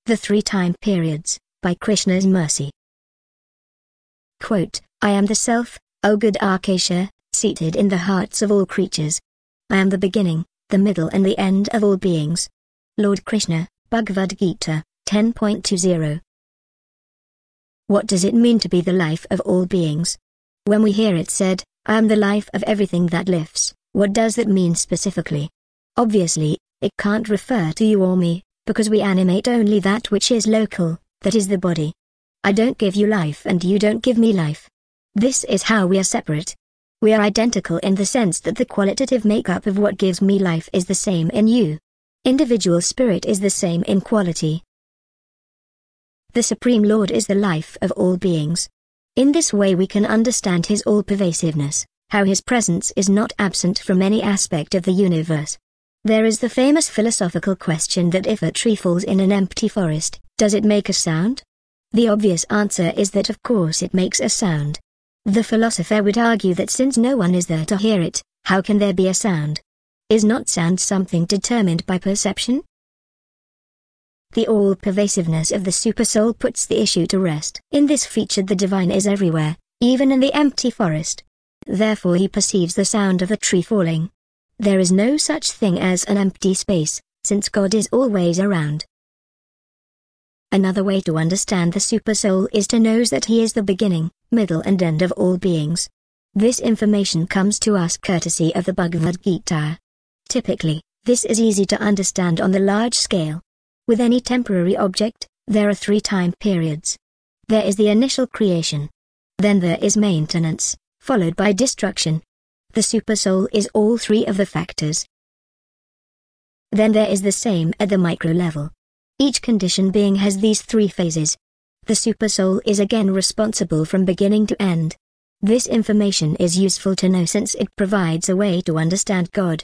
The Three Time Periods, by Krishna's Mercy. Quote, I am the Self, O good Akasha, seated in the hearts of all creatures. I am the beginning, the middle and the end of all beings. Lord Krishna, Bhagavad Gita, 10.20. What does it mean to be the life of all beings? When we hear it said, I am the life of everything that lives, what does that mean specifically? Obviously, it can't refer to you or me, because we animate only that which is local, that is the body. I don't give you life and you don't give me life. This is how we are separate. We are identical in the sense that the qualitative makeup of what gives me life is the same in you. Individual spirit is the same in quality. The Supreme Lord is the life of all beings. In this way we can understand his all-pervasiveness, how his presence is not absent from any aspect of the universe. There is the famous philosophical question that if a tree falls in an empty forest, does it make a sound? The obvious answer is that of course it makes a sound. The philosopher would argue that since no one is there to hear it, how can there be a sound? Is not sound something determined by perception? The all-pervasiveness of the Supersoul puts the issue to rest. In this feature the divine is everywhere, even in the empty forest. Therefore he perceives the sound of a tree falling. There is no such thing as an empty space, since God is always around. Another way to understand the Supersoul is to know that he is the beginning, middle and end of all beings. This information comes to us courtesy of the Bhagavad Gita. Typically, this is easy to understand on the large scale. With any temporary object, there are three time periods. There is the initial creation. Then there is maintenance, followed by destruction. The Supersoul is all three of the factors. Then there is the same at the micro level. Each conditioned being has these three phases. The Supersoul is again responsible from beginning to end. This information is useful to know since it provides a way to understand God.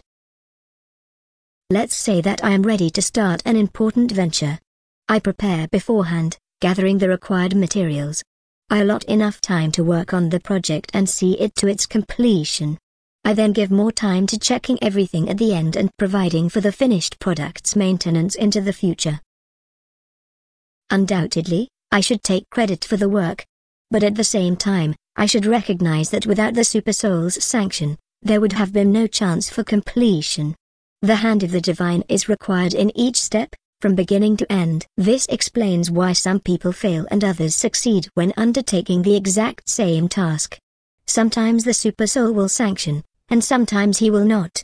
Let's say that I am ready to start an important venture. I prepare beforehand, gathering the required materials. I allot enough time to work on the project and see it to its completion. I then give more time to checking everything at the end and providing for the finished product's maintenance into the future. Undoubtedly, I should take credit for the work. But at the same time, I should recognize that without the Supersoul's sanction, there would have been no chance for completion. The hand of the divine is required in each step, from beginning to end. This explains why some people fail and others succeed when undertaking the exact same task. Sometimes the Supersoul will sanction, and sometimes he will not.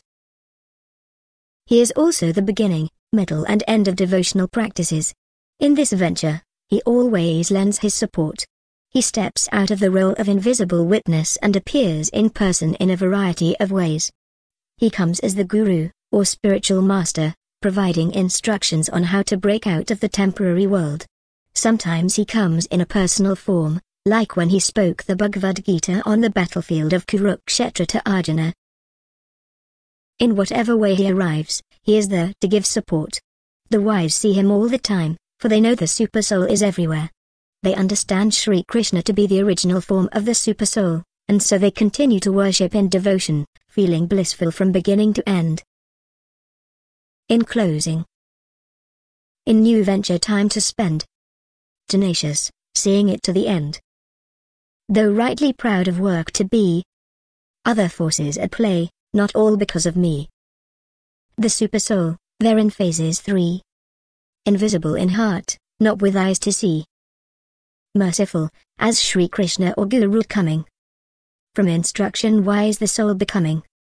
He is also the beginning, middle and end of devotional practices. In this venture, he always lends his support. He steps out of the role of invisible witness and appears in person in a variety of ways. He comes as the guru, or spiritual master, providing instructions on how to break out of the temporary world. Sometimes he comes in a personal form, like when he spoke the Bhagavad Gita on the battlefield of Kurukshetra to Arjuna. In whatever way he arrives, he is there to give support. The wise see him all the time, for they know the Supersoul is everywhere. They understand Sri Krishna to be the original form of the Supersoul, and so they continue to worship in devotion, feeling blissful from beginning to end. In closing, in new venture time to spend. Tenacious, seeing it to the end. Though rightly proud of work to be. Other forces at play, not all because of me. The Supersoul, therein phases three. Invisible in heart, not with eyes to see. Merciful, as Sri Krishna or Guru coming. From instruction wise the soul becoming,